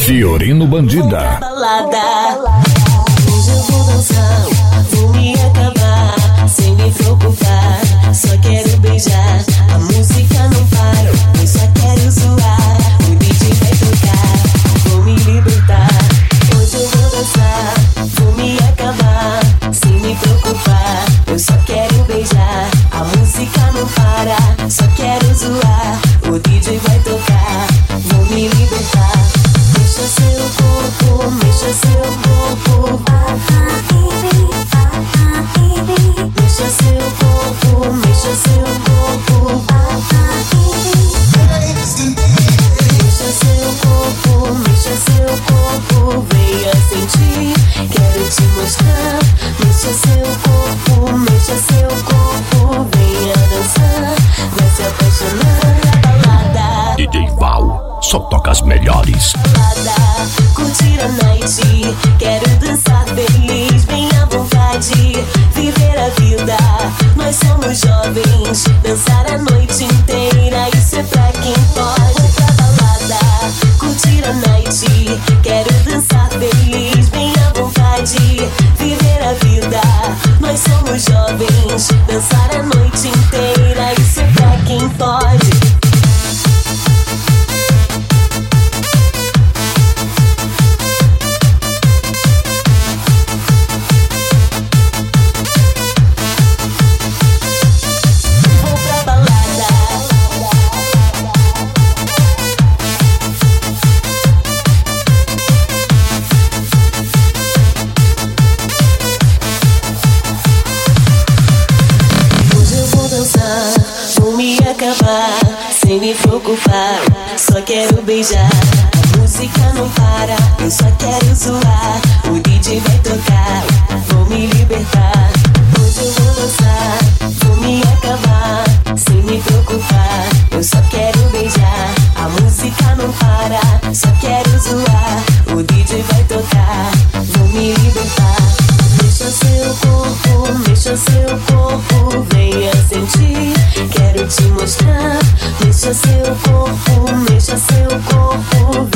Fiorino Bandida. Hoje eu vou dançar, vou me acabar, sem me preocupar, só quero beijar. A música não para, eu só quero zoar. O DJ vai tocar, vou me libertar. Hoje eu vou dançar, vou me acabar, sem me preocupar, eu só quero beijar. A música não para, só quero zoar. O DJ vai tocar, vou me libertar. Mexa seu corpo, mexa seu corpo. Mexa seu corpo, mexa seu corpo. Mexa seu corpo, mexa seu corpo. Venha sentir, quero te mostrar. Mexa seu corpo, mexa seu corpo. Venha dançar, vai se apaixonar na balada. DJ Val, só toca as melhores. Curtir a night, quero dançar feliz, bem à vontade, viver a vida. Nós somos jovens, dançar a noite inteira, isso é pra quem pode. Pra balada, curtir a night, quero dançar feliz, bem à vontade, viver a vida. Nós somos jovens, dançar a noite inteira, isso é pra quem pode. Sem me preocupar, só quero beijar. A música não para, eu só quero zoar. O DJ vai tocar, vou me libertar. Hoje eu vou dançar, vou me acabar. Sem me preocupar, eu só quero beijar. A música não para, só quero zoar. O DJ vai tocar, vou me libertar. Mexa seu corpo, mexa seu corpo. Venha sentir, quero te mostrar. Mexa seu corpo, mexa seu corpo.